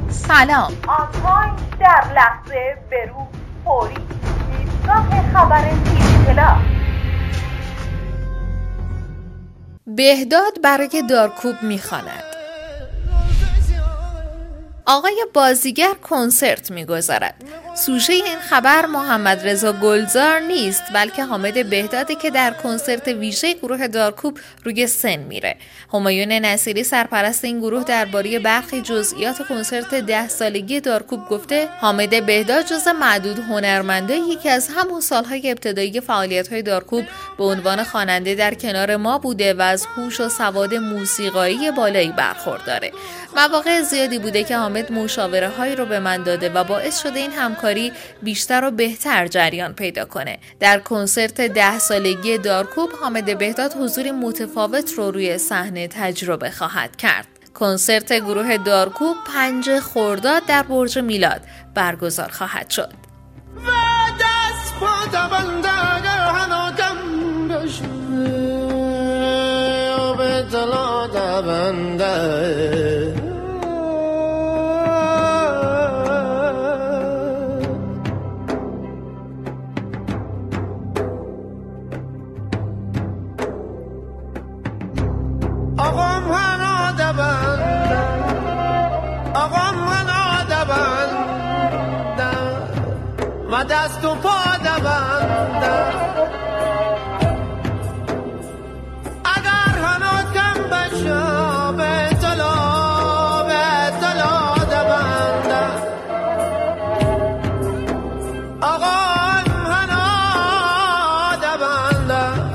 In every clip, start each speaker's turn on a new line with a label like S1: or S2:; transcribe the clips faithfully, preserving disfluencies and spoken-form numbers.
S1: سلام.
S2: آنلاین در لحظه برو فوری دیدگاه خبر تیزطلاع.
S1: بهداد برای دارکوب میخواند. آقای بازیگر کنسرت میگذارد. سوژه این خبر محمد رضا گلزار نیست، بلکه حامد بهدادی که در کنسرت ویژه گروه دارکوب روی سن میره. همایون نصیری سرپرست این گروه درباره برخی جزئیات کنسرت ده سالگی دارکوب گفته حامد بهداد جز معدود هنرمندایی که از همون سالهای ابتدایی فعالیت‌های دارکوب به عنوان خواننده در کنار ما بوده و از هوش و سواد موسیقایی بالایی برخورداره. مواقع زیادی بوده که حامد مشاوره هایی رو به من داده و باعث شده این همکاری بیشتر و بهتر جریان پیدا کنه. در کنسرت ده سالگی دارکوب حامد بهداد حضوری متفاوت رو روی صحنه تجربه خواهد کرد. کنسرت گروه دارکوب پنج خرداد در برج میلاد برگزار خواهد شد.
S3: آقام هنا دبن آقام هنا دبن و دست و پا دبن اگر هنا کم بشه به طلا به طلا دبن آقام هنا دبن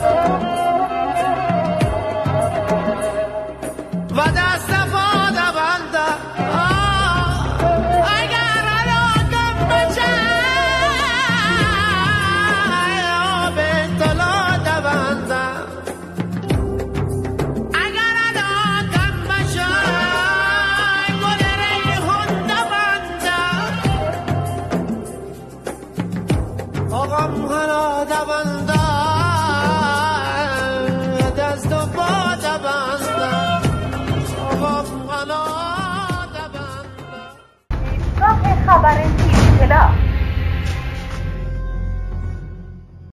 S3: و دست پا دبنده اگر علاقم بچه به طلا دبنده اگر علاقم بچه گل ریحون دبنده آقام